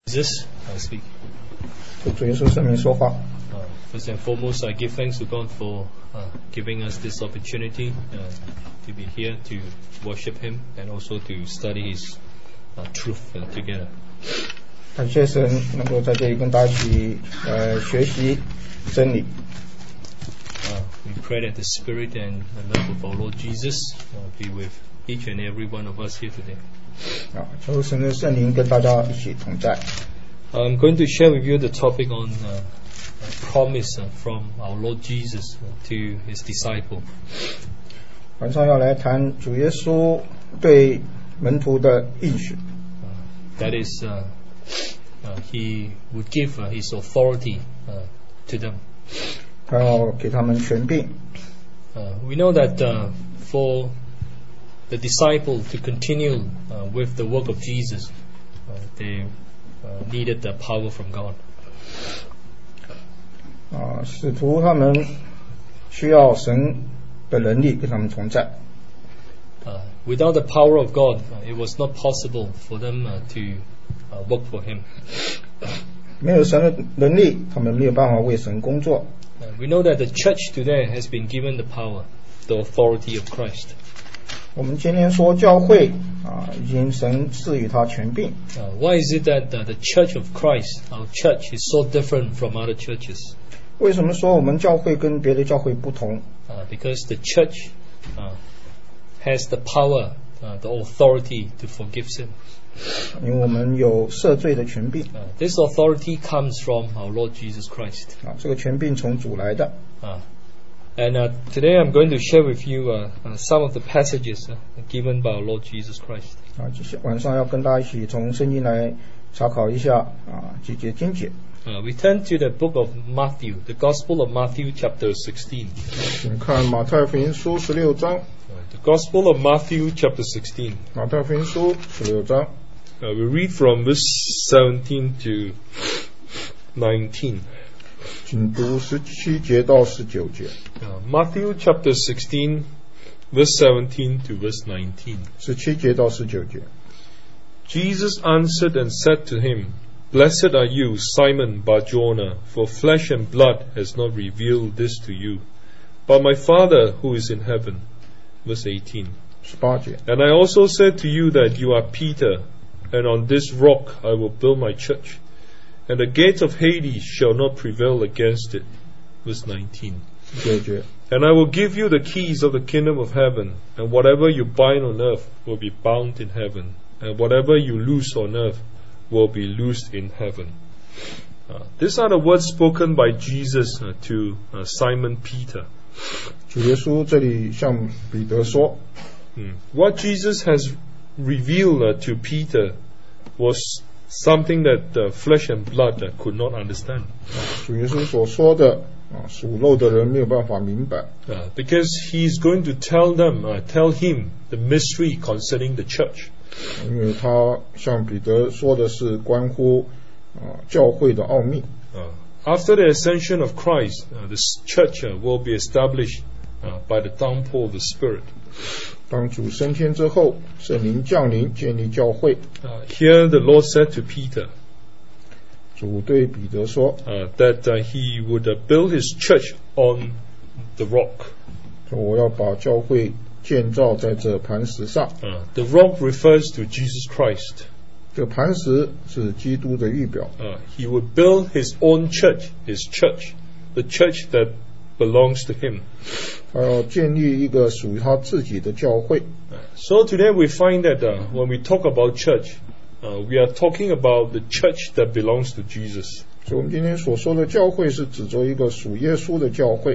Jesus, I speak. 主耶稣圣名说话。 First and foremost, I give thanks to God for giving us this opportunity to be here to worship Him and also to study His truth together. 感谢神能够在这里跟大家一起学习真理。 We pray that the Spirit and the love of our Lord Jesus be with each and every one of us here today. 求神的圣灵跟大家一起同在。 I'm going to share with you the topic on promise from our Lord Jesus to His disciple. 晚上要来谈主耶稣对门徒的应许。 That is, He would give His authority to them. 他要给他们权柄。 We know that for the disciple to continue with the work of Jesus, they needed the power from God. 使徒他们需要神的能力跟他们同在。 Without the power of God, it was not possible for them to work for Him. 没有神的能力，他们没有办法为神工作。 We know that the church today has been given the power, the authority of Christ. 我们今天说教会已经神赐予他权柄。 Why is it that the Church of Christ, our church, is so different from other churches? 为什么说我们教会跟别的教会不同？ Because the church has the power, the authority to forgive sin. 因为我们有赦罪的权柄。 This authority comes from our Lord Jesus Christ. 这个权柄从主来的。 And today I'm going to share with you some of the passages given by our Lord Jesus Christ. 晚上要跟大家一起从圣经来查考一下几节经节。 We turn to the book of Matthew, the Gospel of Matthew, chapter 16. 请看马太福音书16章。 The Gospel of Matthew, chapter 16. 马太福音书16章。 We read from verse 17 to 19. 请读17节到19节。 Matthew chapter 16, verse 17 to verse 19. 17节到19节。 Jesus answered and said to him, Blessed are you, Simon Bar-Jonah, for flesh and blood has not revealed this to you, but my Father who is in heaven. Verse 18. 18节。 And I also said to you that you are Peter, and on this rock I will build my church, and the gates of Hades shall not prevail against it. Verse 19. 19节。 And I will give you the keys of the kingdom of heaven, and whatever you bind on earth will be bound in heaven, and whatever you loose on earth will be loosed in heaven. These are the words spoken by Jesus to Simon Peter. 主耶稣这里向彼得说。 What Jesus has revealed to Peter was something that flesh and blood could not understand. 主耶稣所说的属肉的人没有办法明白。 Because he is going to tell him the mystery concerning the church. 因为他向彼得说的是关乎教会的奥秘。 After the ascension of Christ, the church will be established by the downpour of the Spirit. 当主升天之后，圣灵降临，建立教会。 Here the Lord said to Peter, 主对彼得说 that he would build his church on the rock. 说我要把教会建造在这磐石上。 The rock refers to Jesus Christ. 这磐石是基督的预表。 He would build his own church, the church that belongs to him. 他要建立一个属于他自己的教会。 So today we find that when we talk about church, we are talking about the church that belongs to Jesus. 所以我们今天所说的教会是指着一个属耶稣的教会。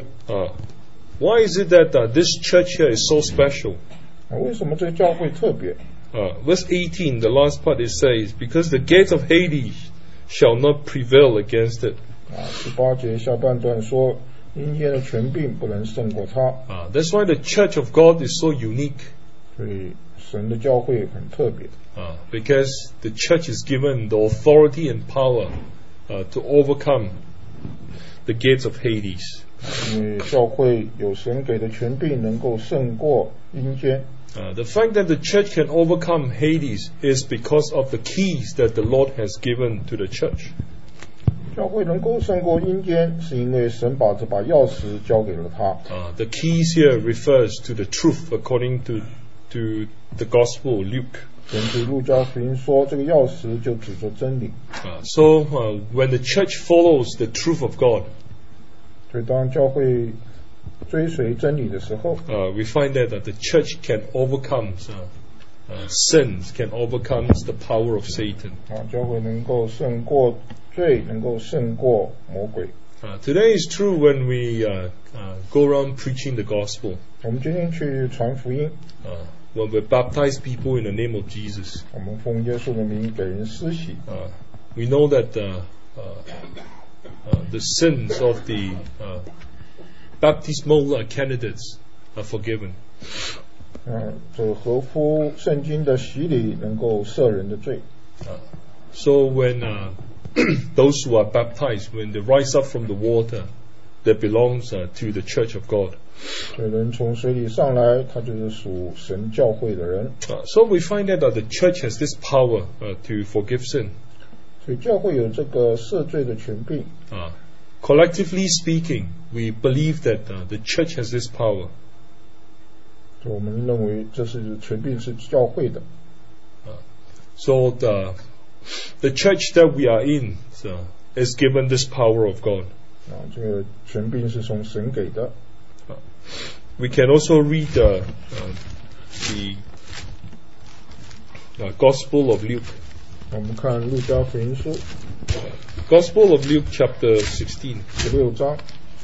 Why is it that this church here is so special? 为什么这个教会特别 ？Verse 18, the last part, it says, Because the gates of Hades shall not prevail against it. 18节下半段说，阴间的权柄不能胜过他。 That's why the church of God is so unique. 所以神的教会很特别。 Because the church is given the authority and power to overcome the gates of Hades. 因为教会有神给的权柄，能够胜过阴间。 The fact that the church can overcome Hades is because of the keys that the Lord has given to the church. 教会能够胜过阴间，是因为神把这把钥匙交给了他。 The keys here refers to the truth according to the Gospel of Luke. 根据路加福音说，这个钥匙就指着真理。 So when the church follows the truth of God, 所以当教会追随真理的时候， we find that the church can overcome sins, can overcome the power of Satan. 教会能够胜过罪，能够胜过魔鬼。 Today is true when we go around preaching the gospel. 我们今天去传福音， When we baptize people in the name of Jesus, 我们奉耶稣的名给人施洗。 we know that the sins of the baptismal candidates are forgiven. 这合乎圣经的洗礼能够赦人的罪。 So when those who are baptized, when they rise up from the water, that belongs to the church of God. 所以人从水里上来，他就是属神教会的人。 So we find that the church has this power to forgive sin. 所以教会有这个赦罪的权柄。 Collectively speaking, we believe that the church has this power. 我们认为这是权柄是教会的。 So the church that we are in is given this power of God. 这个权柄是从神给的。 We can also read the Gospel of Luke. 我们看路加福音书 Gospel of Luke chapter 16. 16章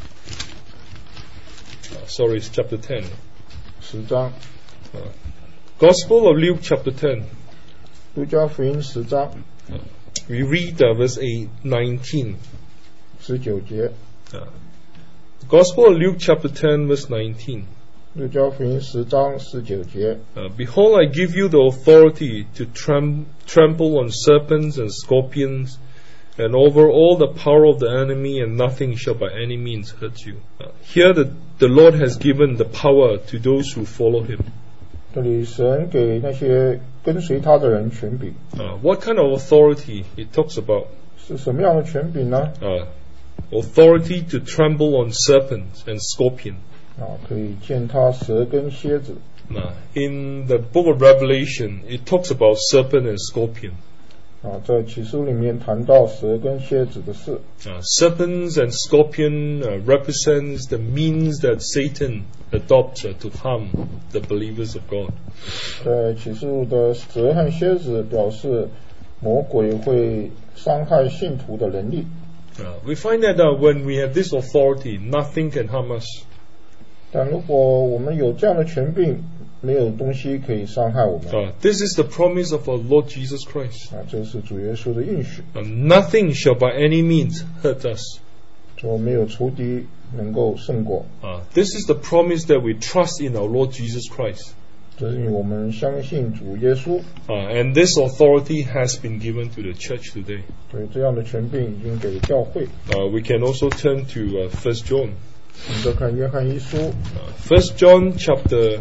Sorry, it's chapter 10. 10章 Gospel of Luke chapter 10. 路加福音10章 We read verse 19. 19节 Gospel of Luke chapter 10 verse 19. 路加福音10章19节 Behold, I give you the authority to trample on serpents and scorpions and over all the power of the enemy, and nothing shall by any means hurt you. Here the Lord has given the power to those who follow him. 这里神给那些跟随他的人权柄。 What kind of authority it talks about? 是什么样的权柄呢？ Authority to tremble on serpents and scorpions. 可以践踏蛇跟蝎子。 In the book of Revelation, it talks about serpent and scorpion. 在启示录里面谈到蛇跟蝎子的事。 Serpents and scorpion represents the means that Satan adopts to harm the believers of God. 在启示录的蛇和蝎子表示魔鬼会伤害信徒的能力。 We find that when we have this authority, nothing can harm us. 但如果我们有这样的权柄，没有东西可以伤害我们。 This is the promise of our Lord Jesus Christ. 这是主耶稣的应许。 Nothing shall by any means hurt us. 说没有仇敌能够胜过。 This is the promise that we trust in our Lord Jesus Christ. 这是因为我们相信主耶稣。 And this authority has been given to the church today. 所以这样的权柄已经给教会。 We can also turn to 1 John. 我们再看约翰一书 1 John chapter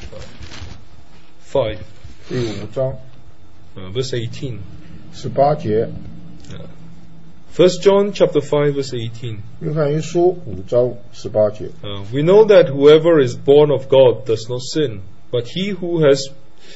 5. 第5章 verse 18. 18节。 1 John chapter 5 verse 18. 约翰一书5章18节。 We know that whoever is born of God does not sin, but he who has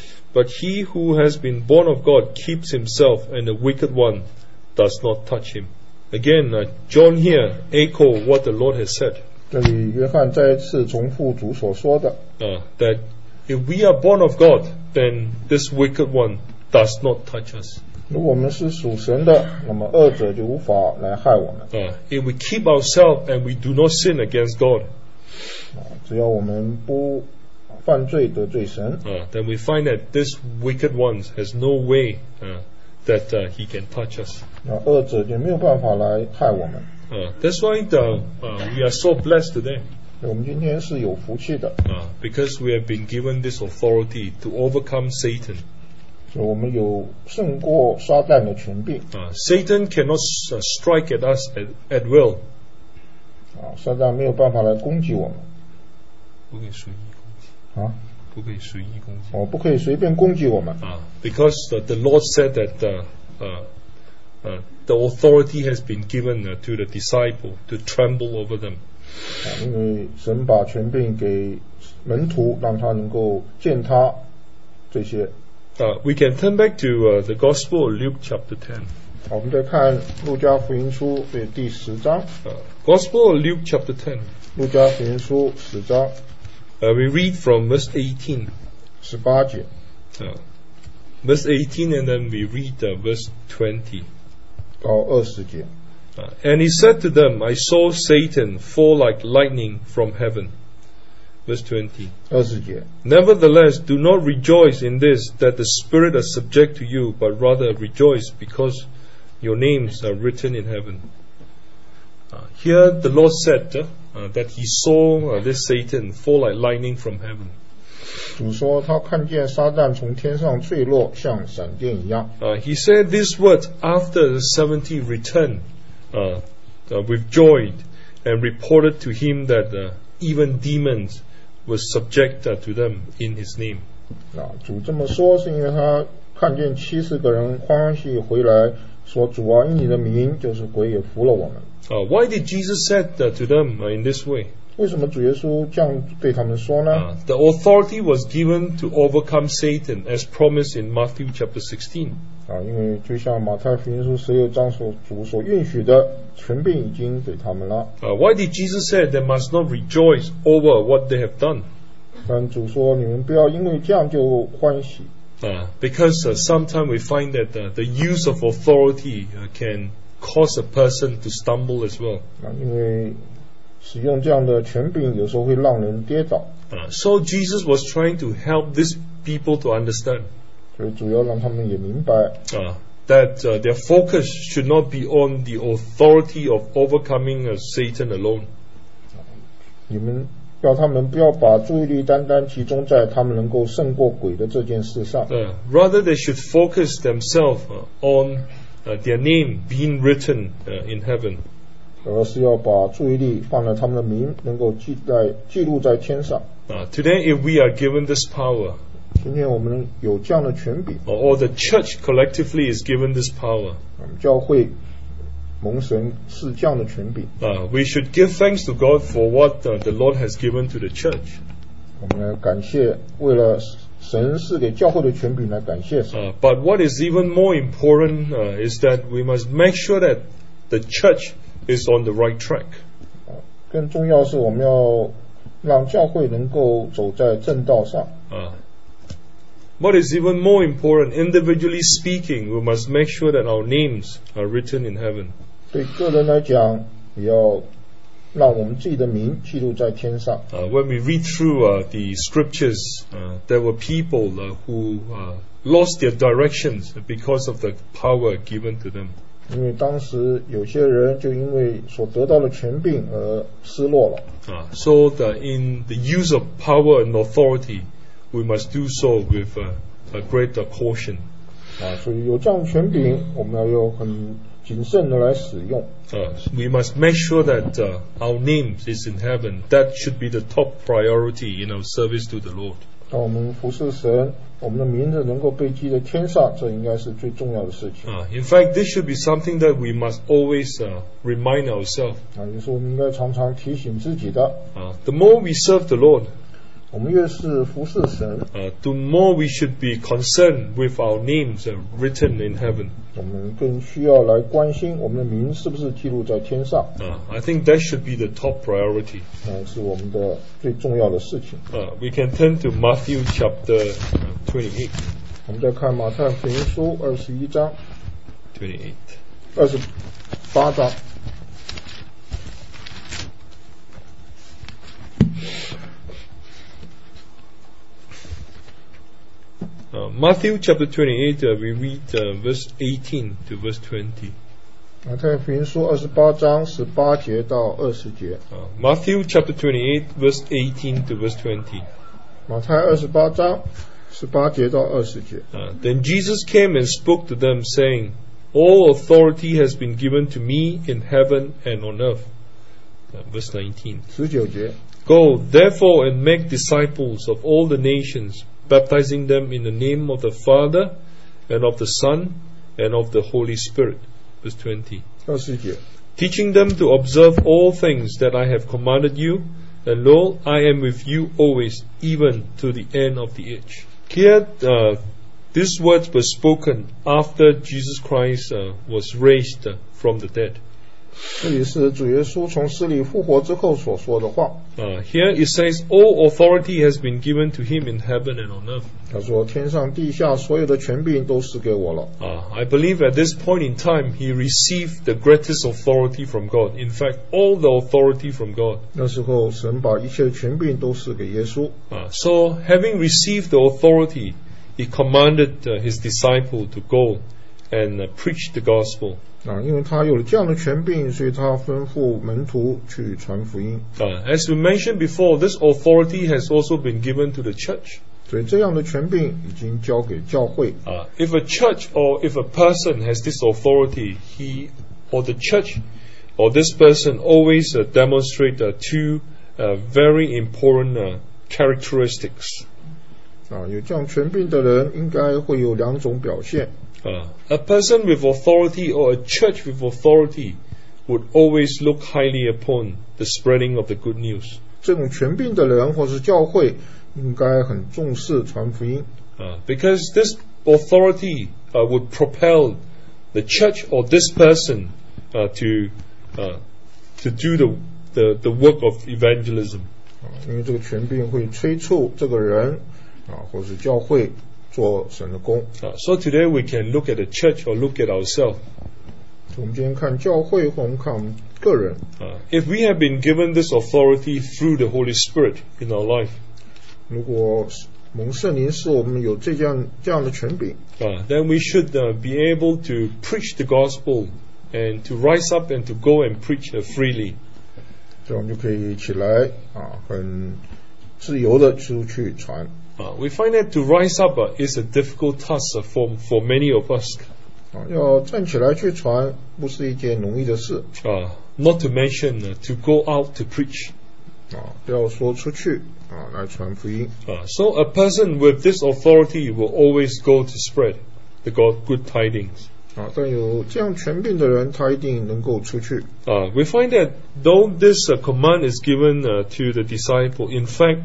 been born of God keeps himself, and the wicked one does not touch him. Again, John here echo what the Lord has said. 这里约翰再一次重复主所说的 that if we are born of God, then this wicked one does not touch us. 如果我们是属神的，那么恶者就无法来害我们。 If we keep ourselves and we do not sin against God, 只要我们不犯罪得罪神 then we find that this wicked one has no way that he can touch us. 那恶者就没有办法来害我们。 That's why we are so blessed today. 我们今天是有福气的 because we have been given this authority to overcome Satan. 所以我们有胜过撒旦的权柄 Satan cannot strike at us at will. 撒旦没有办法来攻击我们不可以随意攻击。 不不可以随意攻击。 不可以随便攻击我们。 Because the Lord said that the authority has been given to the disciple to tremble over them. 因为神把权柄给门徒，让他能够践踏这些。 We can turn back to the Gospel of Luke chapter 10. 我们再看路加福音书的第10章。 Gospel of Luke chapter 10. 路加福音书10章。 We read from verse 18. 18节。 Verse 18 and then we read verse 20. 到20节。 And he said to them, I saw Satan fall like lightning from heaven. Verse 20. 20节。 Nevertheless, do not rejoice in this, that the Spirit are subject to you, but rather rejoice because your names are written in heaven. Here the Lord said that he saw this Satan fall like lightning from heaven. 主说他看见撒旦从天上坠落，像闪电一样。 He said these words after the 70 returned with joy and reported to him that even demons were subject to them in his name. 主这么说是因为他看见70个人欢欢喜喜回来，说主啊，因你的名，就是鬼也服了我们。 Why did Jesus said to them in this way? 为什么主耶稣这样对他们说呢 ？The authority was given to overcome Satan, as promised in Matthew chapter 16. 因为就像马太福音书16章主所允许的权柄已经给他们了。 Why did Jesus say they must not rejoice over what they have done? 但主说你们不要因为这样就欢喜。 Because sometimes we find that the use of authority can cause a person to stumble as well. 因为使用这样的权柄有时候会让人跌倒。 So Jesus was trying to help these people to understand. 所以主要让他们也明白。 That their focus should not be on the authority of overcoming Satan alone. 你们要他们不要把注意力单单集中在他们能够胜过鬼的这件事上。 Rather, they should focus themselves on their name being written in heaven. 而是要把注意力放在他们的名能够记录在天上。 Today, if we are given this power, 今天我们有这样的权柄 or the church collectively is given this power, 教会蒙神是这样的权柄 we should give thanks to God for what the Lord has given to the church. 我们来感谢，为了神是给教会的权柄来感谢神。 But what is even more important is that we must make sure that the church is on the right track. 更重要是我们要让教会能够走在正道上。 What is even more important, individually speaking, we must make sure that our names are written in heaven. 对个人来讲，也要让我们自己的名记录在天上。 When we read through the scriptures, there were people who lost their directions because of the power given to them. 因为当时有些人就因为所得到的权柄而失落了。 So in the use of power and authority, we must do so with a great caution. 所以有这样的权柄，我们要有很谨慎的来使用。 We must make sure that our name is in heaven. That should be the top priority in our service to the Lord. 当我们服侍神，我们的名字能够被记在天上，这应该是最重要的事情。 In fact, this should be something that we must always remind ourselves. 也是我们应该常常提醒自己的。 The more we serve the Lord, 我们越是服侍神， the more we should be concerned with our names written in heaven. 我们更需要来关心我们的名是不是记录在天上。 I think that should be the top priority. 是我们的最重要的事情。 We can turn to Matthew chapter 28. 我们再看马太福音书21章28章。 Matthew chapter 28, we read verse 18 to verse 20. 马太福音书28章18节到20节。 Matthew chapter 28, verse 18 to verse 20. 马太28章18节到20节。 Then Jesus came and spoke to them, saying, All authority has been given to me in heaven and on earth. Verse 19. 19节。 Go, therefore, and make disciples of all the nations, baptizing them in the name of the Father, and of the Son, and of the Holy Spirit. Verse 20. 20节 Teaching them to observe all things that I have commanded you, and lo, I am with you always, even to the end of the age. Here, these words were spoken after Jesus Christ was raised from the dead. 这里是主耶稣从死里复活之后所说的话。 Here it says, all authority has been given to him in heaven and on earth. 他说：“天上地下所有的权柄都是给我了。” I believe at this point in time, he received the greatest authority from God. In fact, all the authority from God. 那时候，神把一切的权柄都是给耶稣。 So, having received the authority, he commanded his disciple to go and preach the gospel. 因为他有了这样的权柄，所以他吩咐门徒去传福音。 As we mentioned before, this authority has also been given to the church. 所以这样的权柄已经交给教会。 If a church or if a person has this authority, he or the church or this person always demonstrate two very important characteristics. 有这样权柄的人，应该会有两种表现。 A person with authority or a church with authority would always look highly upon the spreading of the good news. 这种权柄的人或是教会，应该很重视传福音。 Because this authority would propel the church or this person to do the work of evangelism. 因为这个权柄会催促这个人或是教会做神的工。 So today we can look at the church or look at ourselves. 我们今天看教会，或我们看我们个人。 If we have been given this authority through the Holy Spirit in our life, 如果蒙圣灵使我们有这样的权柄， then we should be able to preach the gospel and to rise up and to go and preach freely. 这样我们就可以起来很自由的出去传。 We find that to rise up is a difficult task for many of us. 要站起来去传，不是一件容易的事。 Not to mention to go out to preach. 不要说出去来传福音。 So a person with this authority will always go to spread the good tidings. 但有这样权柄的人，他一定能够出去。 We find that though this command is given to the disciple, in fact,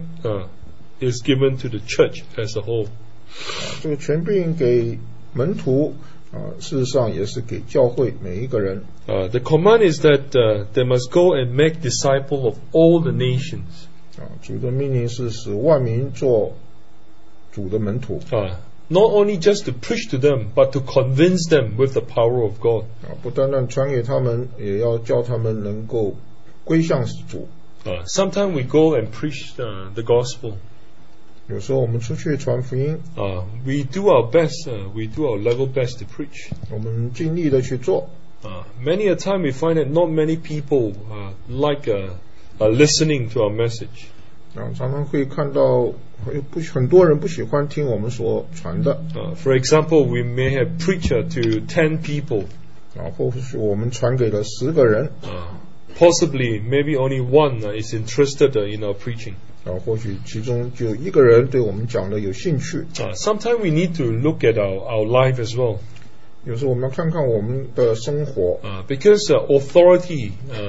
is given to the church as a whole. 这个权柄给门徒，事实上也是给教会每一个人。 The command is that they must go and make disciples of all the nations. 主的命令是使万民做主的门徒。 Not only just to preach to them, but to convince them with the power of God. 不单单传给他们，也要叫他们能够归向主。 Sometimes we go and preach the gospel. 有时候我们出去传福音， We do our best, we do our level best to preach. 我们尽力的去做。 Many a time we find that not many people like listening to our message. 常常会看到很多人不喜欢听我们所传的。 For example, we may have preached to 10 people. 或许我们传给了10个人。 Possibly, maybe only one is interested in our preaching. 或许其中就一个人对我们讲的有兴趣。 Sometimes we need to look at our life as well. 有时候我们要看看我们的生活。 Because authority,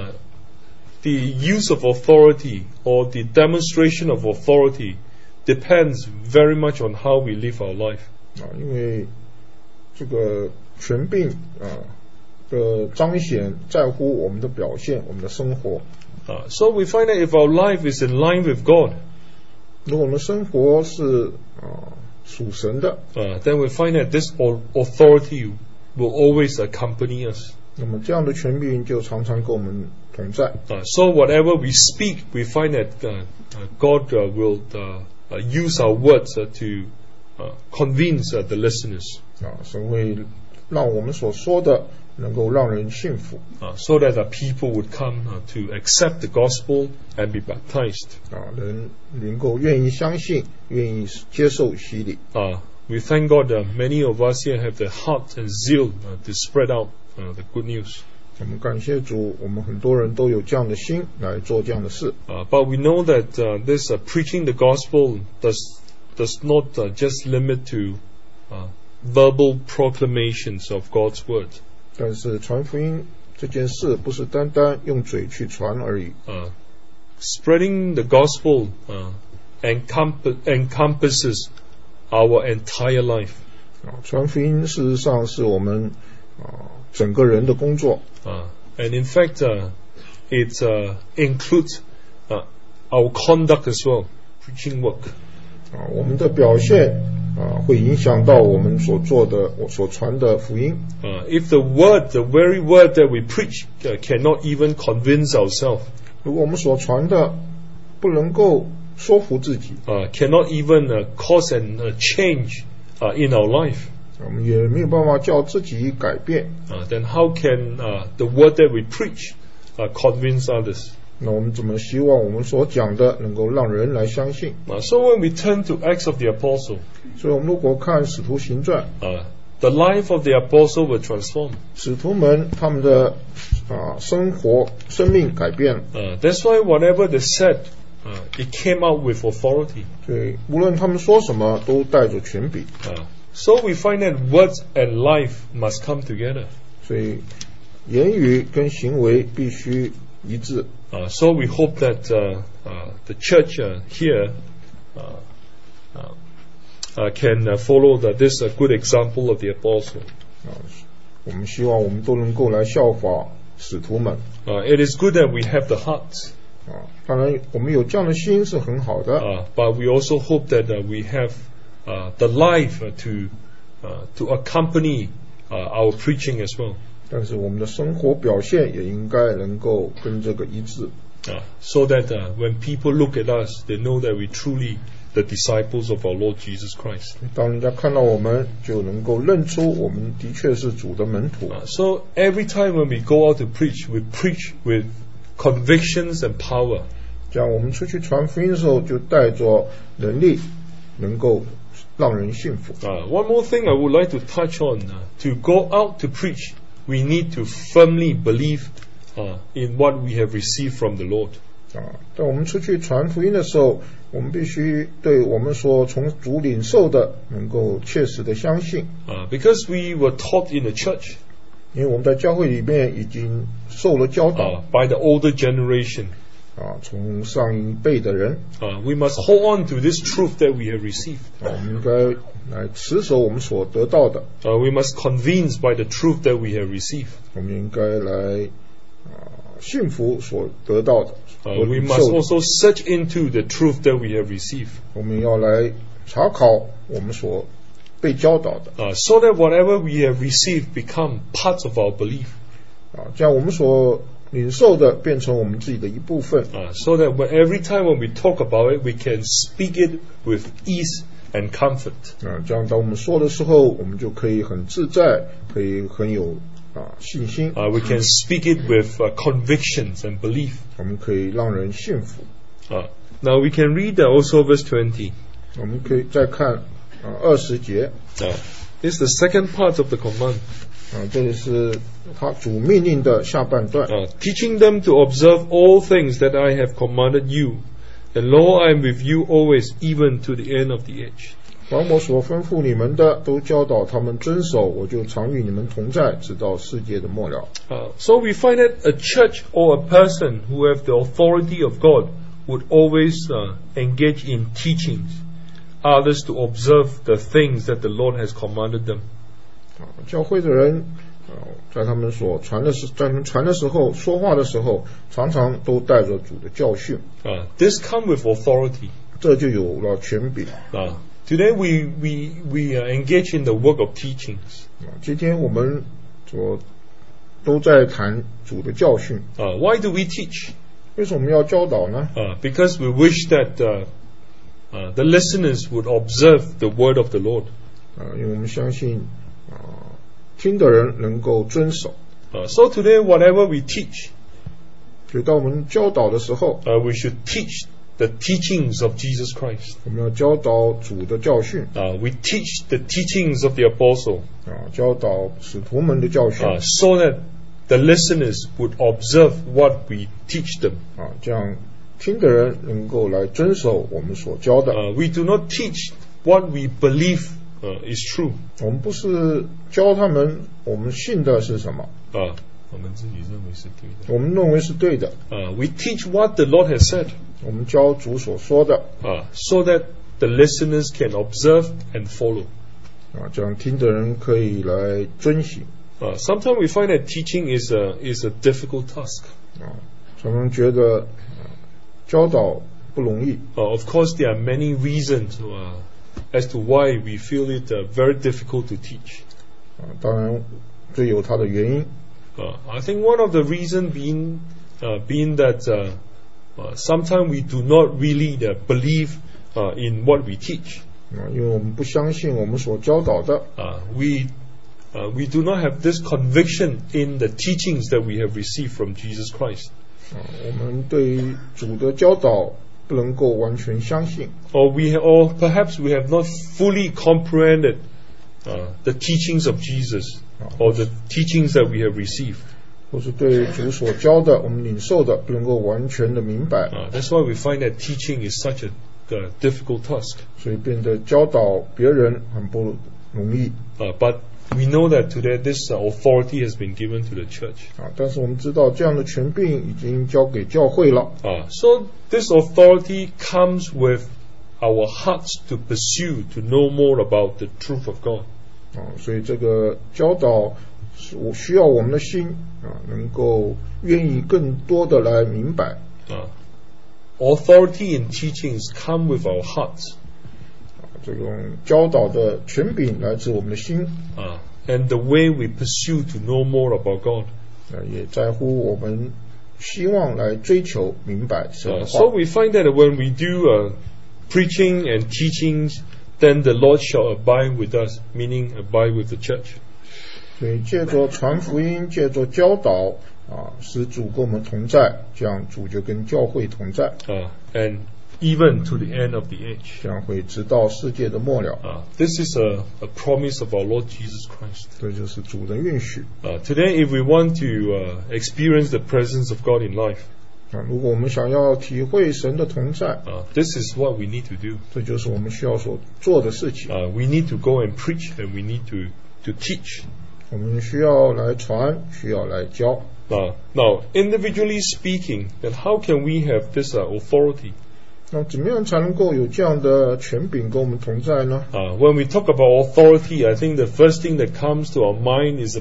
the use of authority or the demonstration of authority depends very much on how we live our life. 因为这个权柄的彰显在乎我们的表现，我们的生活。 So we find that if our life is in line with God, 如果我们生活是属神的， then we find that this authority will always accompany us. 那么这样的权柄就常常跟我们同在。 So whatever we speak, we find that God will use our words to convince the listeners. 神会让我们所说的能够让人信服。 So that the people would come to accept the gospel and be baptized. 人能够愿意相信，愿意接受洗礼。 We thank God that many of us here have the heart and zeal to spread out the good news. 我们感谢主，我们很多人都有这样的心来做这样的事。 But we know that this preaching the gospel does not just limit to verbal proclamations of God's word. 但是传福音这件事不是单单用嘴去传而已。 Spreading the gospel encompasses our entire life. 传福音事实上是我们整个人的工作。 And in fact, it includes our conduct as well, preaching work. 我们的表现会影响到我们所做的、所传的福音。 If the very word that we preach, cannot even convince ourselves. 如果我们所传的不能够说服自己 ，cannot even cause a change in our life. 我们也没有办法叫自己改变。 Then how can the word that we preach convince others? 那我们怎么希望我们所讲的能够让人来相信 ？So when we turn to Acts of the Apostle, 所以我们如果看使徒行传 ，the life of the apostle will transform. 使徒们他们的生命改变了。 That's why whatever they said, it came out with authority. 所以无论他们说什么，都带着权柄。 So we find that words and life must come together. 所以言语跟行为必须一致。 So we hope that the church here can follow this good example of the apostle. 我们希望我们都能够来效法使徒们。 It is good that we have the heart. 当然我们有这样的心是很好的。 But we also hope that we have the life to accompany our preaching as well. 但是我们的生活表现也应该能够跟这个一致。 So that when people look at us, they know that we truly the disciples of our Lord Jesus Christ. 当人家看到我们，就能够认出我们的确是主的门徒。 So every time when we go out to preach, we preach with convictions and power. 这样我们出去传福音的时候，就带着能力，能够让人信服。 One more thing I would like to touch on: to go out to preach, we need to firmly believe in what we have received from the Lord. 当我们出去传福音的时候，我们必须对我们所从主领受的能够切实的相信。 Because we were taught in the church. 因为我们在教会里面已经受了教导。 By the older generation. 从上一辈的人。 We must hold on to this truth that we have received. 我们应该来持守我们所得到的。 We must convince by the truth that we have received. 我们应该来信服所得到的。 We must also search into the truth that we have received. 我们要来查考我们所被教导的。 So that whatever we have received become part of our belief. 这样我们所领受的变成我们自己的一部分。 So that every time when we talk about it, we can speak it with ease and comfort. 这样当我们说的时候，我们就可以很自在，可以很有信心。 We can speak it with convictions and belief. 我们可以让人信服。 Now we can read also verse 20. 我们可以再看20节。 This is the second part of the command. 这里是他主命令的下半段。 Teaching them to observe all things that I have commanded you, and lo, I am with you always, even to the end of the age. 凡我所吩咐你们的，都教导他们遵守，我就常与你们同在，直到世界的末了。 So we find that a church or a person who have the authority of God would always engage in teachings others to observe the things that the Lord has commanded them. 教会的人在他们所传的时候，说话的时候，常常都带着主的教训。 This come with authority. 这就有了权柄。 Today we engage in the work of teachings. 今天我们都在谈主的教训。 Why do we teach? 为什么要教导呢 ？Because we wish that the listeners would observe the word of the Lord. 因为我们相信听的人能够遵守。 So today, whatever we teach, 就当我们教导的时候 we should teach the teachings of Jesus Christ. 我们要教导主的教训。 We teach the teachings of the apostle. 教导使徒们的教训。 So that the listeners would observe what we teach them. 这样听的人能够来遵守我们所教的。 We do not teach what we believe is true. 我们不是教他们我们信的是什么， 我们自己认为是对的。 我们认为是对的。 We teach what the Lord has said. 我们教主所说的。 So that the listeners can observe and follow. 这样听的人可以来遵行。 Sometimes we find that teaching is a difficult task. 常常觉得教导不容易。 Of course, there are many reasons as to why we feel it very difficult to teach. 当然，这有它的原因。 I think one of the reasons being that sometimes we do not really believe in what we teach. 因为我们不相信我们所教导的。 We do not have this conviction in the teachings that we have received from Jesus Christ. 我们对主的教导不能够完全相信。 Or perhaps we have not fully comprehended the teachings of Jesus or the teachings that we have received. 或是对主所教的，我们领受的不能够完全的明白。 That's why we find that teaching is such a difficult task. 所以变得教导别人很不容易。 But we know that today this authority has been given to the church. 但是我们知道这样的权柄已经交给教会了。 So this authority comes with our hearts to pursue, to know more about the truth of God. 所以这个教导需要我们的心能够愿意更多的来明白。 Authority in teachings come with our hearts. 这种教导的权柄来自我们的心。 And the way we pursue to know more about God. 也在乎我们希望来追求明白神的话。 So we find that when we do preaching and teachings, then the Lord shall abide with us, meaning abide with the church. 所以借着传福音，借着教导使主跟我们同在，这样主就跟教会同在。 And even to the end of the age. 这样会直到世界的末了。 This is a promise of our Lord Jesus Christ. 这就是主的允许。 Today, if we want to experience the presence of God in life, 如果我们想要体会神的同在， this is what we need to do. 这就是我们需要所做的事情。 We need to go and preach, and we need to teach. 我们需要来传，需要来教。 Now, individually speaking, then how can we have this authority? 那怎么样才能够有这样的权柄跟我们同在呢？ When we talk about authority, I think the first thing that comes to our mind is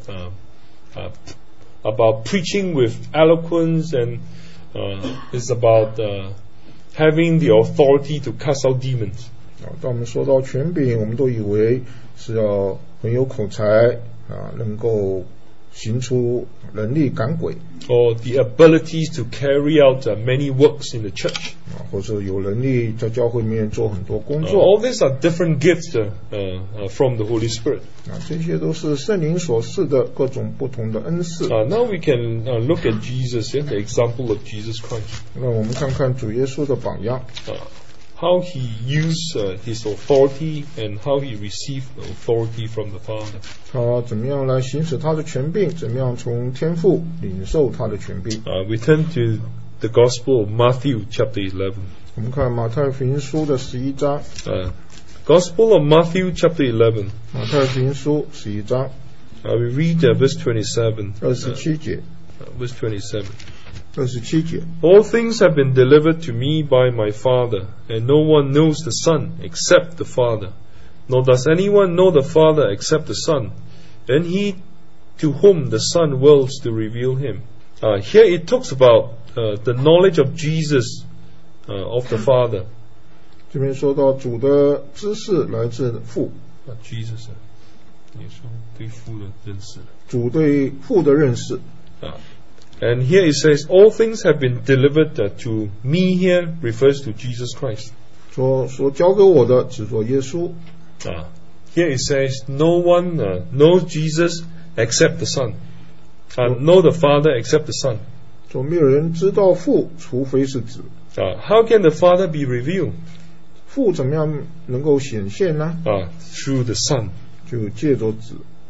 about preaching with eloquence, and is about having the authority to cast out demons. 当我们说到权柄，我们都以为是要很有口才能够行出能力赶鬼。 Or the abilities to carry out many works in the church. 或者有能力在教会里面做很多工作。 All these are different gifts from the Holy Spirit. 这些都是圣灵所赐的各种不同的恩赐。 Now we can look at Jesus, the example of Jesus Christ. 那我们看看主耶稣的榜样。 How he used his authority and how he received the authority from the Father. 他怎么样来行使他的权柄？怎么样从天父领受他的权柄？ We turn to the Gospel of Matthew, chapter 11. 我们看马太福音书的11章。 Gospel of Matthew, chapter 11. 马太福音书11章。 We read verse 27. 27节。 Verse 27. 27节。 All things have been delivered to me by my Father, and no one knows the Son except the Father, nor does anyone know the Father except the Son, and he to whom the Son wills to reveal him. Here it talks about the knowledge of Jesus, of the Father. 这边说到主的知识来自父。 Jesus， 耶稣对父的认识。 主对父的认识。 And here it says, all things have been delivered to me. Here refers to Jesus Christ. 所交给我的只做耶稣。 Here it says, no one knows Jesus except the Son. Know the Father except the Son. 说没有人知道父，除非是子。 How can the Father be revealed? 父怎么样能够显现呢？ Through the Son. 就借着子。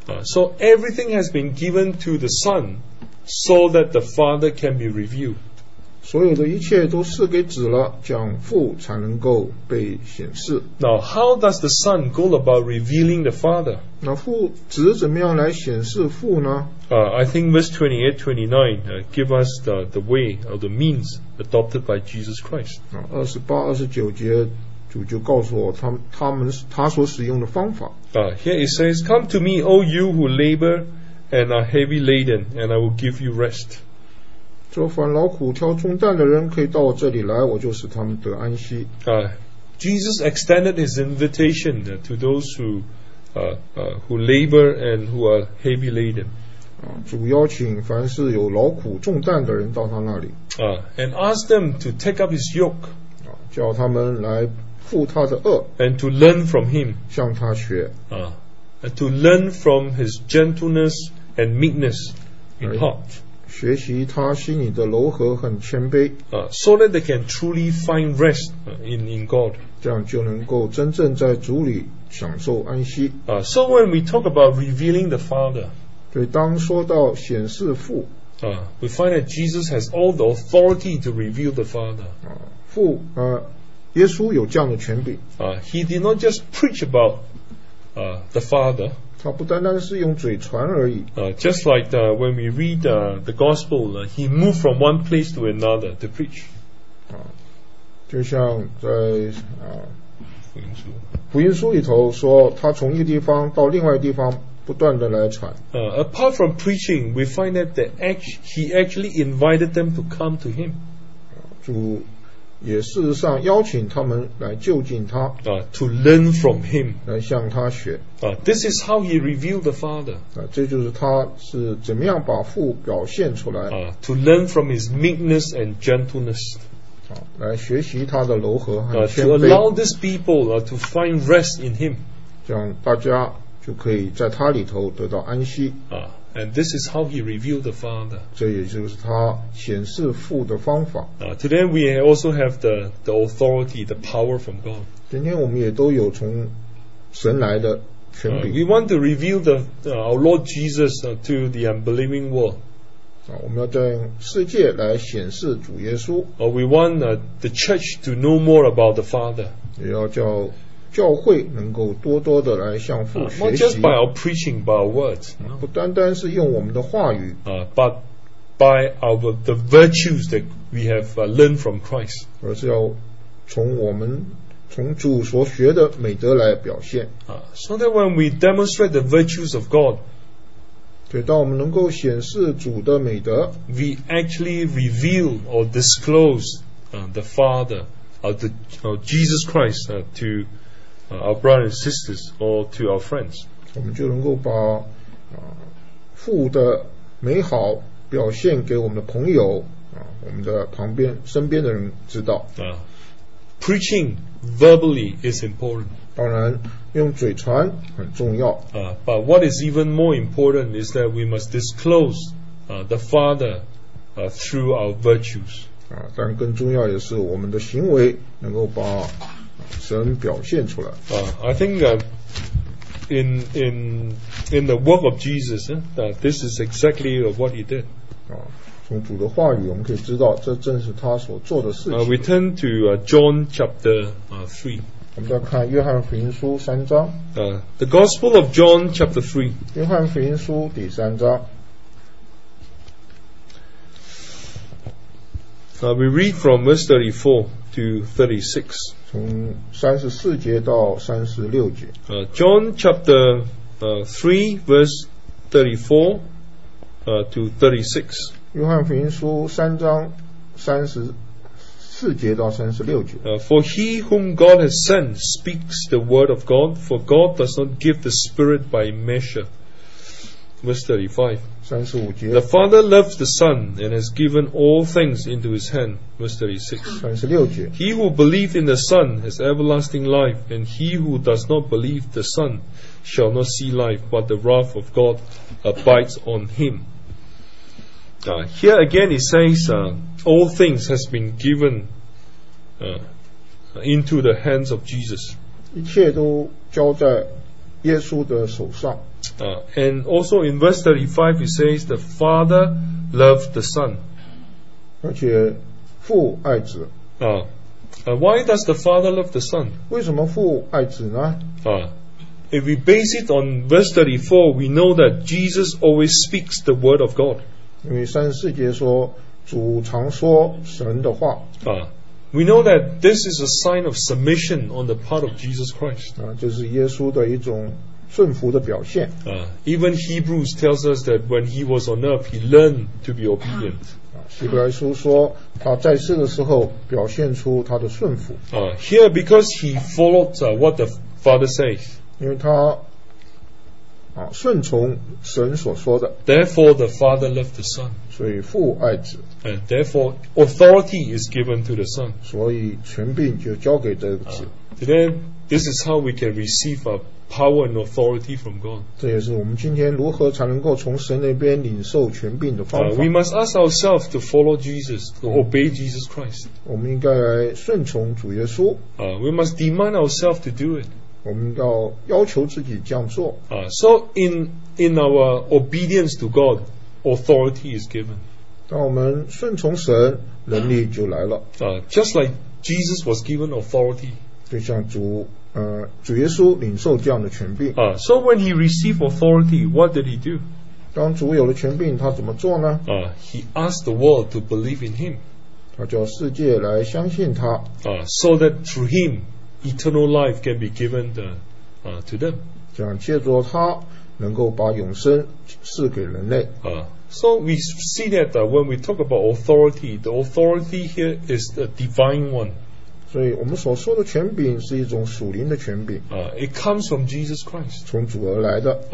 So everything has been given to the Son so that the Father can be revealed. 所有的一切都赐给子了，这样父才能够被显示。 Now, how does the Son go about revealing the Father? 那子怎么样来显示父呢？ I think verse 28, 29 give us the way or the means adopted by Jesus Christ. 28、29节主就告诉我他所使用的方法。 Here it says, "Come to me, all you who labor and are heavy laden, and I will give you rest." 说凡劳苦挑重担的人，可以到我这里来，我就使他们得安息。 Jesus extended his invitation to those who labor and who are heavy laden. 主邀请凡是有劳苦重担的人到他那里， and asked them to take up his yoke 叫他们来负他的恶， and to learn from him, 向他学， and to learn from his gentleness and meekness in heart, 学习他心里的柔和和谦卑， so that they can truly find rest in God. 这样就能够真正在主里享受安息。 So when we talk about revealing the Father, 所以当说到显示父， we find that Jesus has all the authority to reveal the Father. 耶稣有这样的权柄， He did not just preach about the Father. 他不单单是用嘴传而已。 Just like when we read the Gospel, he moved from one place to another to preach. 就像在福音书里头说，他从一个地方到另外一个地方不断的来传。 Apart from preaching, we find that he actually invited them to come to him. 主也事实上邀请他们来就近他， to learn from him. 来向他学。 This is how he revealed the Father. 这就是他是怎么样把父表现出来。 To learn from his meekness and gentleness. 来学习他的柔和和谦 To 卑， allow these people to find rest in him. 这样大家就可以在他里头得到安息。 And this is how he revealed the Father. 这也就是他显示父的方法。 Today we also have the authority, the power from God. 今天我们也都有从神来的权柄。 We want to reveal our Lord Jesus to the unbelieving world. 我们要在世界来显示主耶稣。 We want the church to know more about the Father. 也要叫教会能够多多的来向父 Not 学 just 习， by our preaching, by our words, 不单单是用我们的话语， but by the virtues that we have learned from Christ. 而是要从主所学的美德来表现。 So that when we demonstrate the virtues of God, 所以当我们能够显示主的美德， we actually reveal or disclose the Father, Jesus Christ to our brothers and sisters or to our friends. 我们就能够把父的美好表现给我们的朋友我们的身边的人知道。 Preaching verbally is important. 当然，用嘴传很重要。 But what is even more important is that we must disclose the Father through our virtues. 但更重要也是我们的行为能够把神表现出来。 I think in the work of Jesus, this is exactly what he did. 从主的话语我们可以知道，这正是他所做的事情。 We turn to John chapter 3. 我们再看约翰福音书3章。 The Gospel of John chapter 3. 约翰福音书第3章。 We read from verse 34 to 36. 从34节到36节。 John chapter 3 verse 34 to 36. 约翰福音书3章34节到36节。 For he whom God has sent speaks the word of God, for God does not give the Spirit by measure. Verse 35. 35节。 The Father loves the Son and has given all things into his hand. Verse 36. 36节。 He who believes in the Son has everlasting life, and he who does not believe the Son shall not see life, but the wrath of God abides on him. Here again it says all things has been given into the hands of Jesus. 一切都交在耶稣的手上。 And also in verse 35 it says, the Father loved the Son. 而且父爱子。 Why does the Father love the Son? 为什么父爱子呢？ If we base it on verse 34, we know that Jesus always speaks the word of God. 因为34节说主常说神的话。 We know that this is a sign of submission on the part of Jesus Christ. 这是耶稣的一种顺服的表现。 Even Hebrews tells us that when he was on earth, he learned to be obedient. 希伯来书说他在世的时候表现出他的顺服。 Here, because he followed what the Father says. 因为他顺从神所说的。 Therefore, the Father loved the Son. 所以父爱子。 And therefore, authority is given to the Son. 所以权柄就交给这个子。 Today, this is how we can receive power and authority from God. 这也是我们今天如何才能够从神那边领受权柄的方法。 We must ask ourselves to follow Jesus, to obey Jesus Christ. 我们应该来顺从主耶稣。 We must demand ourselves to do it. 我们要求自己这样做。 So in our obedience to God, authority is given. 当我们顺从神，能力就来了。 Just like Jesus was given authority. 就像主耶稣领受这样的权柄。 So when he received authority, what did he do? 当主有了权柄，他怎么做呢？ He asked the world to believe in him. 他叫世界来相信他。 So that through him, eternal life can be given to them. 这样借着他，能够把永生赐给人类。 So we see that when we talk about authority, the authority here is the divine one. 所以我们所说的权柄是一种属灵的权柄。 It comes from Jesus Christ. 从主而来的。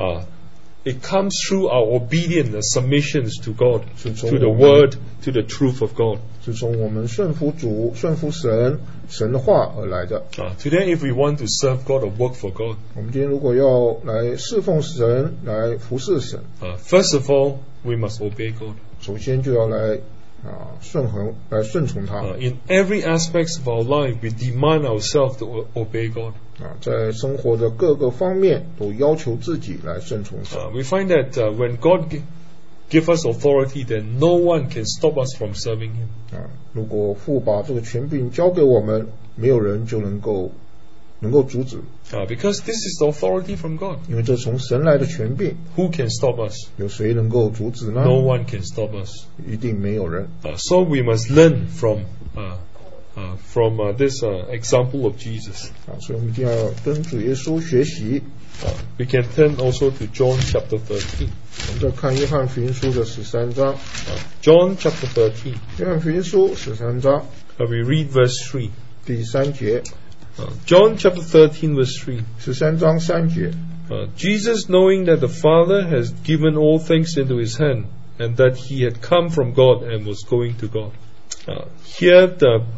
It comes through our obedience and submissions to God, 是从 to the word, to the truth of God. 是从我们顺服主、顺服神的话而来的。 Today, if we want to serve God or work for God, 我们今天如果要来侍奉神、来服侍神， first of all, we must obey God. 首先就要来顺从他。 In every aspect of our life, we demand ourselves to obey God. 在生活的各个方面都要求自己来顺从神。 We find that when God give us authority, then no one can stop us from serving Him. 如果父把这个权柄交给我们，没有人就能够阻止。 Because this is the authority from God. 因为这从神来的权柄。 Who can stop us? 有谁能够阻止呢？ No one can stop us. 一定没有人。 So we must learn from this example of Jesus. 所以我们一定要跟主耶稣学习。 We can turn also to John chapter 13. 我们再看约翰福音书的13章。 John chapter 13. 约翰福音书13章。 We read verse 3. 第3节。 John chapter 13 verse 3. 13章3节。 Jesus, knowing that the Father has given all things into his hand, and that he had come from God and was going to God. Here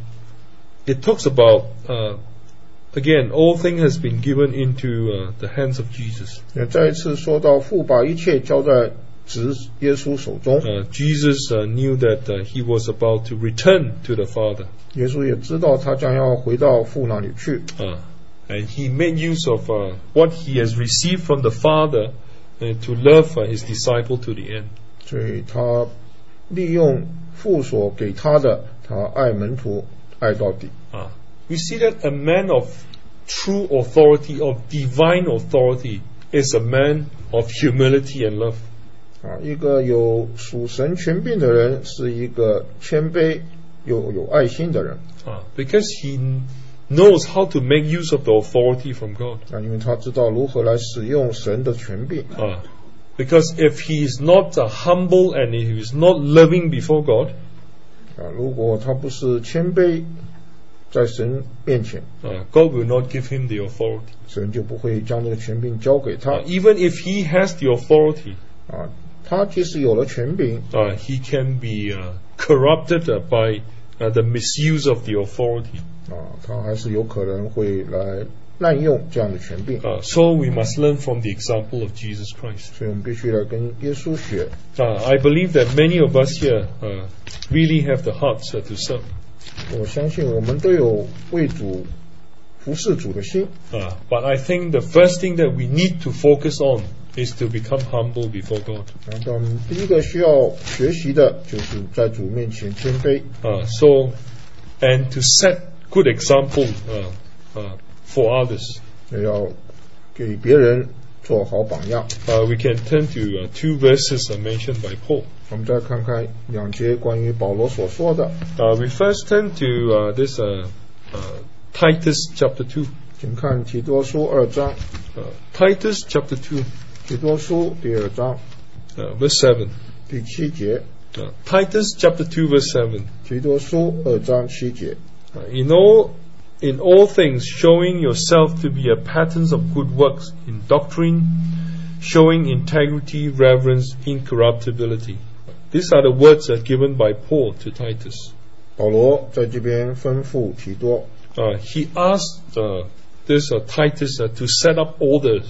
it talks about again, all things has been given into the hands of Jesus. 再一次说到父把一切交在子耶稣手中。 Jesus knew that he was about to return to the Father. 耶稣也知道他将要回到父那里去。 And he made use of what he has received from the Father to love his disciple to the end. 所以他利用父所给他的，他爱门徒爱到底。 We see that a man of true authority, of divine authority, is a man of humility and love. 一个有属神权柄的人，是一个谦卑又有爱心的人。 Because he knows how to make use of the authority from God. 因为他知道如何来使用神的权柄。 Because if he is not humble and if he is not loving before God, 如果他不是谦卑在神面前， God will not give him the authority. 神就不会将这个权柄交给他。 Even if he has the authority, 他即使有了权柄， he can be corrupted by the misuse of the authority. 他还是有可能会来滥用这样的权柄。 So we must learn from the example of Jesus Christ. 所以我们必须来跟耶稣学。 I believe that many of us here really have the hearts to serve. 我相信我们都有为主服侍主的心。 But I think the first thing that we need to focus on is to become humble before God. 然后我们第一个需要学习的就是在主面前谦卑。 And to set good example for others. 也要给别人做好榜样。 We can turn to two verses mentioned by Paul. 我们再看看2节关于保罗所说的。 We first turn to this Titus chapter 2. 请看提多书2章。 Titus chapter 2. 提多书第2章。 Verse 7. 第7节。 Titus chapter 2 verse 7. 提多书2章7节。 In all things, showing yourself to be a pattern of good works, in doctrine, showing integrity, reverence, incorruptibility. These are the words given by Paul to Titus. 保罗在这边吩咐提多。 He asked this Titus to set up orders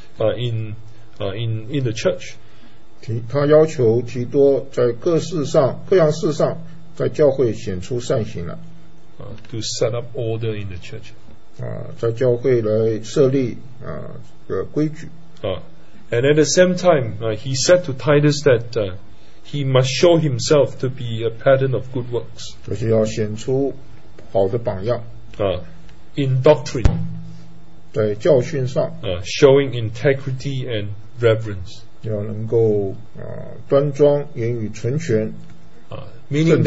in the church. 他要求提多在各样事上，在教会显出善行来。 To set up order in the church. 在教会来设立规矩。 And at the same time, he said to Titus that he must show himself to be a pattern of good works. 就是要显出好的榜样。 In doctrine. 在教训上。 Showing integrity and reverence. 要能够端庄，言语纯全。 Meaning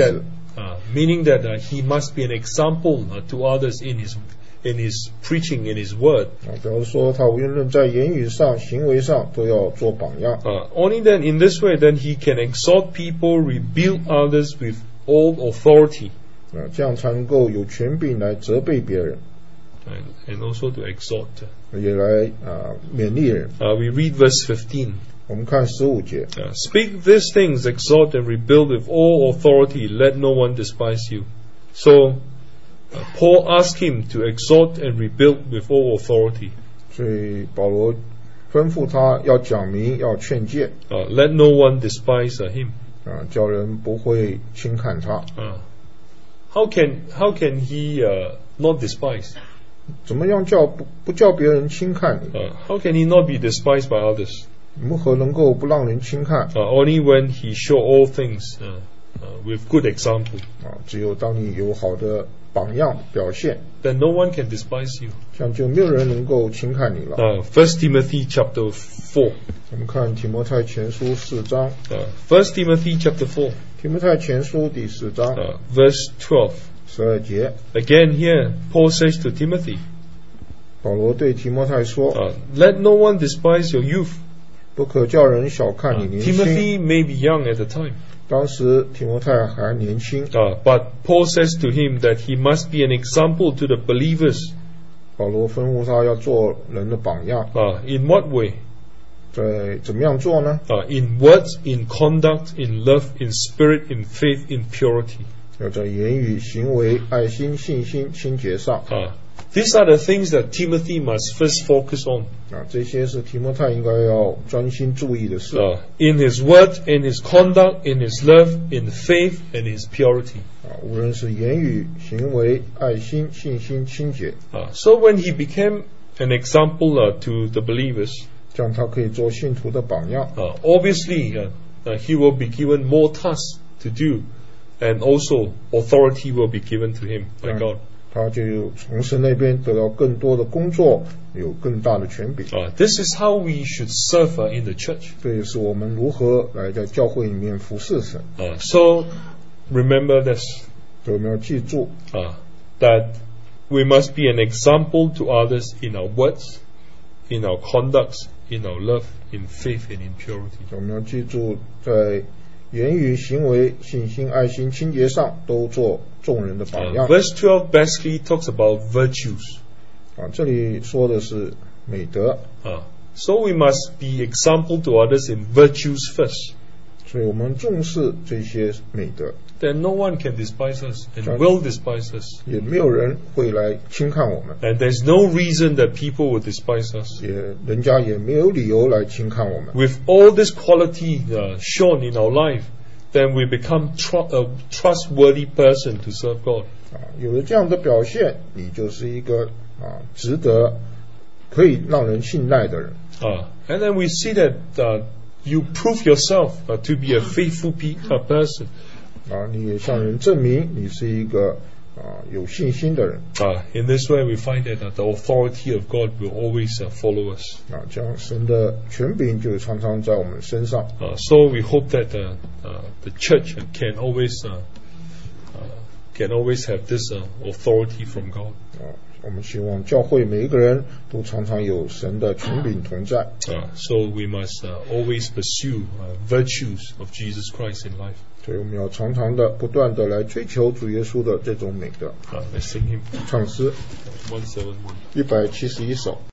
that he must be an example to others in his preaching, in his word. 比如说他无论在言语上、行为上都要做榜样。 Only then, in this way, then he can exhort people, rebuke others with all authority. 这样才能够有权柄来责备别人。 And also to exhort. 也来勉励人。 We read verse 15. 我们看15节。 Speak these things, exhort and rebuild with all authority. Let no one despise you. So Paul asked him to exhort and rebuild with all authority. 所以保罗吩咐他要讲明，要劝诫。 Let no one despise him. 叫人不会轻看他。 How can he not despise? 怎么样不叫别人轻看你 ？How can he not be despised by others? 如何能够不让人轻看 ？Only when he show all things with good example. 只有当你有好的榜样表现 then no one can despise you. 这样就没有人能够轻看你了。 1 Timothy chapter 4. 我们看提摩太前书4章。 1 Timothy chapter 4. 提摩太前书第4章。 Verse 12. 12节。 Again here, Paul says to Timothy. 保罗对提摩太说 Let no one despise your youth. 不可叫人小看你年轻。 Timothy may be young at the time. 当时提摩太还年轻。 But Paul says to him that he must be an example to the believers. 保罗吩咐他要做人的榜样。 In what way? 在怎么样做呢 ？In words, in conduct, in love, in spirit, in faith, in purity. 要在言语、行为、爱心、信心、清洁上。 These are the things that Timothy must first focus on. 这些是提摩太应该要专心注意的事。 In his word, in his conduct, in his love, in faith, and his purity. 无论是言语、行为、爱心、信心、清洁。 So when he became an example to the believers, 这样他可以做信徒的榜样。 Obviously, he will be given more tasks to do, and also authority will be given to him by God. 他就从神那边得到更多的工作，有更大的权柄。 This is how we should serve in the church. 这也是我们如何来在教会里面服侍神。 So remember this. 我们要记住 that we must be an example to others in our words, in our conducts, in our love, in faith, and in purity. 我们要记住，在言语、行为、信心、爱心、清洁上都做众人的榜样。 Verse 12 basically talks about virtues. 这里说的是美德。 So we must be example to others in virtues first. 所以我们重视这些美德。 Then no one can despise us and will despise us. 也没有人会来轻看我们。 And there's no reason that people will despise us. 人家也没有理由来轻看我们。 With all this quality shown in our life, then we become a trustworthy person to serve God. 有了这样的表现，你就是一个值得可以让人信赖的人。 And then we see that you prove yourself to be a faithful person. 你也向人证明你是一个有信心的人。 In this way, we find that the authority of God will always follow us. 这样神的权柄就常常在我们身上。 So we hope that the church can always have this authority from God. 我们希望教会每一个人都常常有神的权柄同在。 So we must always pursue virtues of Jesus Christ in life. 所以我们要常常的不断的来追求主耶稣的这种美德。 Let's sing him. 唱诗 171. 171首。